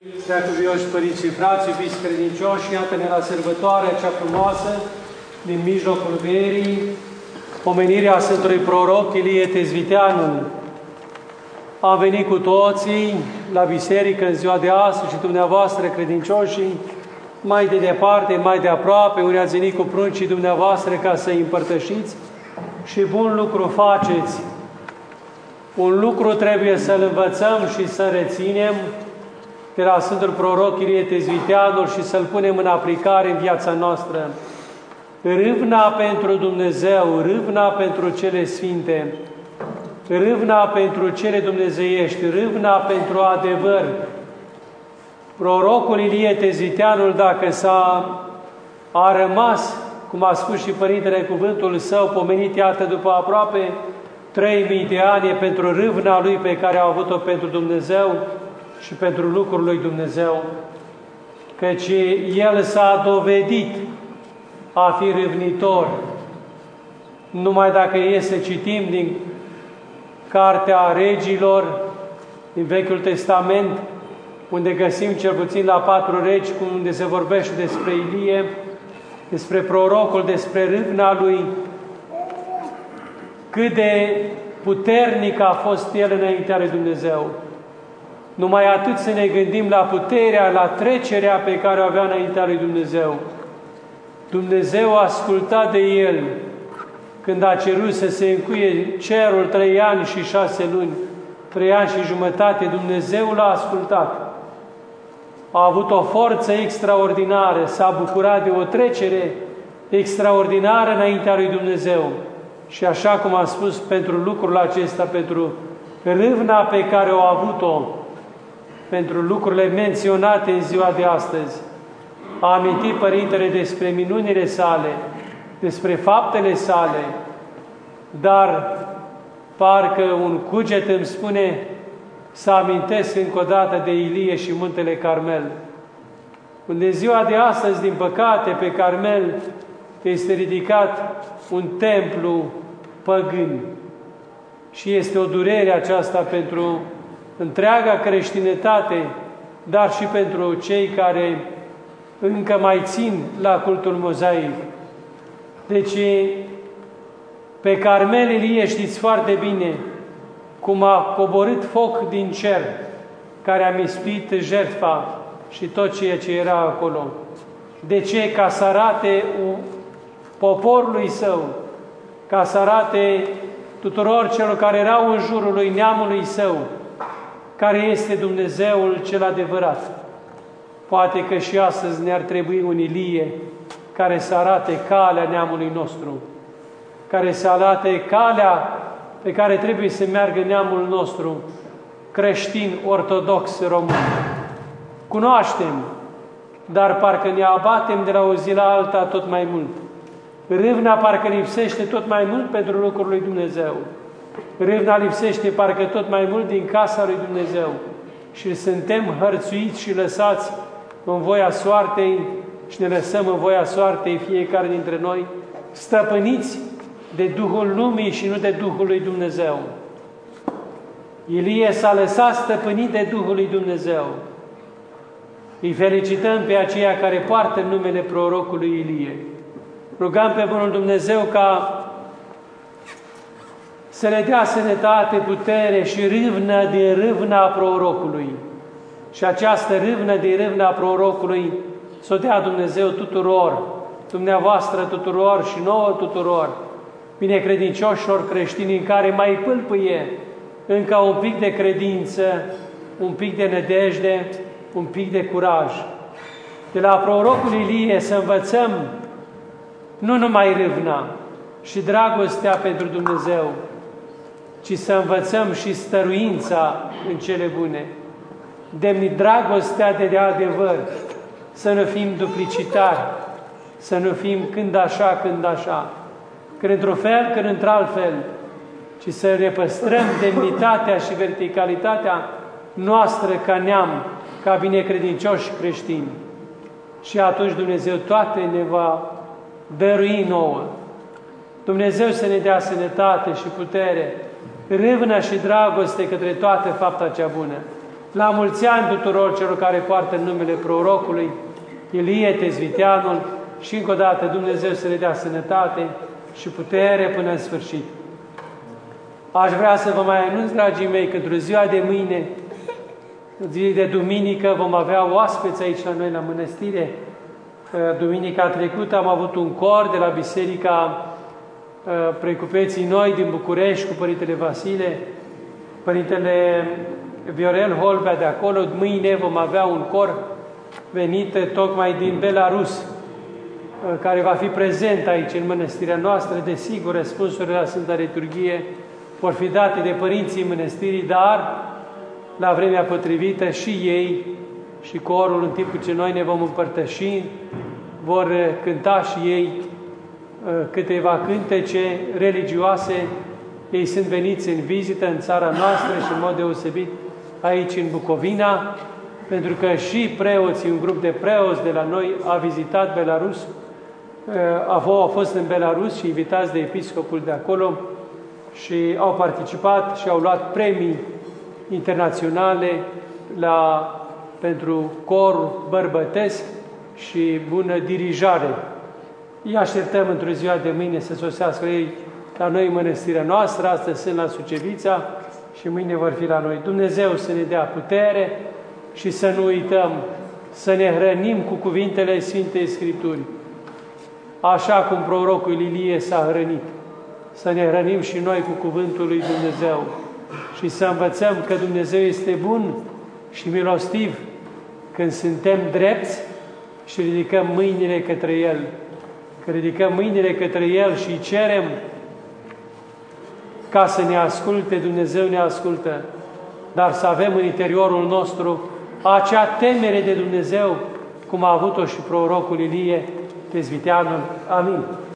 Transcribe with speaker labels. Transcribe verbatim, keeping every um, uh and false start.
Speaker 1: Preacuvioși părinți și frați, iubiți credincioși, iată-ne la sărbătoarea cea frumoasă din mijlocul verii, pomenirea Sfântului Proroc Ilie Tezviteanul. Am venit cu toții la biserică în ziua de astăzi și dumneavoastră, credincioșii, mai de departe, mai de aproape, unde ați venit cu pruncii dumneavoastră ca să-i împărtășiți și bun lucru faceți. Un lucru trebuie să-l învățăm și să reținem de la Sfântul Proroc Ilie Tezviteanul și să-l punem în aplicare în viața noastră. Râvna pentru Dumnezeu, râvna pentru cele sfinte, râvna pentru cele dumnezeiești, râvna pentru adevăr. Prorocul Ilie Tezviteanul, dacă s-a a rămas, cum a spus și Părintele cuvântul său, pomenit, iată, după aproape trei mii de ani, pentru râvna lui pe care a avut-o pentru Dumnezeu și pentru lucrul lui Dumnezeu, căci el s-a dovedit a fi râvnitor. Numai dacă e să citim din Cartea Regilor, din Vechiul Testament, unde găsim cel puțin la patru regi, unde se vorbește despre Ilie, despre prorocul, despre râvna lui, cât de puternic a fost el înaintea lui Dumnezeu. Numai atât să ne gândim la puterea, la trecerea pe care o avea înaintea lui Dumnezeu. Dumnezeu a ascultat de el când a cerut să se încuie cerul trei ani și șase luni, trei ani și jumătate. Dumnezeu l-a ascultat. A avut o forță extraordinară, s-a bucurat de o trecere extraordinară înaintea lui Dumnezeu. Și așa cum am spus, pentru lucrul acesta, pentru râvna pe care o a avut-o, pentru lucrurile menționate în ziua de astăzi, a amintit Părintele despre minunile sale, despre faptele sale, dar parcă un cuget îmi spune să amintesc încă o dată de Ilie și Muntele Carmel, unde în ziua de astăzi, din păcate, pe Carmel este ridicat un templu păgân. Și este o durere aceasta pentru întreaga creștinătate, dar și pentru cei care încă mai țin la cultul mozaic. Deci, pe Carmel Ilie știți foarte bine cum a coborât foc din cer, care a mistuit jertfa și tot ceea ce era acolo. De ce? Ca să arate poporului său, ca să arate tuturor celor care erau în jurul lui, neamului său, care este Dumnezeul cel adevărat. Poate că și astăzi ne-ar trebui un Ilie care să arate calea neamului nostru, care să arate calea pe care trebuie să meargă neamul nostru, creștin, ortodox, român. Cunoaștem, dar parcă ne abatem de la o zi la alta tot mai mult. Râvna parcă lipsește tot mai mult pentru lucrul lui Dumnezeu. Râvna lipsește parcă tot mai mult din casa lui Dumnezeu. Și suntem hărțuiți și lăsați în voia soartei și ne lăsăm în voia soartei fiecare dintre noi, stăpâniți de Duhul lumii și nu de Duhul lui Dumnezeu. Ilie s-a lăsat stăpânit de Duhul lui Dumnezeu. Îi felicităm pe aceia care poartă numele prorocului Ilie. Rugăm pe Bunul Dumnezeu ca să le dea sănătate, putere și râvnă din râvna prorocului. Și această râvnă din râvna prorocului să o dea Dumnezeu tuturor, dumneavoastră tuturor și nouă tuturor, binecredincioșilor creștini în care mai pâlpâie încă un pic de credință, un pic de nădejde, un pic de curaj. De la prorocul Ilie să învățăm nu numai râvna și dragostea pentru Dumnezeu, ci să învățăm și stăruința în cele bune, demni dragostea de adevăr, să nu fim duplicitari, să nu fim când așa, când așa, când într-un fel, când într-alt fel, ci să ne păstrăm demnitatea și verticalitatea noastră ca neam, ca binecredincioși creștini. Și atunci Dumnezeu toate ne va dărui nouă. Dumnezeu să ne dea sănătate și putere, râvnă și dragoste către toată fapta cea bună. La mulți ani tuturor celor care poartă numele prorocului Ilie Tezviteanul și încă o dată Dumnezeu să le dea sănătate și putere până în sfârșit. Aș vrea să vă mai anunț, dragii mei, că într-o ziua de mâine, zi de duminică, vom avea oaspeți aici la noi la mănăstire. Duminica trecută am avut un cor de la Biserica Precupeții Noi din București cu Părintele Vasile, Părintele Viorel Holbea de acolo. Mâine vom avea un cor venit tocmai din Belarus, care va fi prezent aici în mănăstirea noastră. Desigur, răspunsurile la Sfânta Liturghie vor fi date de părinții mănăstirii, dar la vremea potrivită și ei și corul, în timpul ce noi ne vom împărtăși, vor cânta și ei câteva cântece religioase. Ei sunt veniți în vizită în țara noastră și în mod deosebit aici în Bucovina, pentru că și preoții, un grup de preoți de la noi a vizitat Belarus, au fost în Belarus și invitați de episcopul de acolo și au participat și au luat premii internaționale la, pentru cor bărbătesc și bună dirijare. Îi așteptăm într-o ziua de mâine să sosească ei la noi în mănăstirea noastră. Astăzi sunt la Sucevița și mâine vor fi la noi. Dumnezeu să ne dea putere și să nu uităm să ne hrănim cu cuvintele Sfintei Scripturii. Așa cum prorocul Ilie s-a hrănit, să ne hrănim și noi cu cuvântul lui Dumnezeu și să învățăm că Dumnezeu este bun și milostiv când suntem drepți și ridicăm mâinile către El. Că ridicăm mâinile către El și cerem ca să ne asculte, Dumnezeu ne ascultă, dar să avem în interiorul nostru acea temere de Dumnezeu, cum a avut-o și prorocul Ilie Tezviteanul. Amin.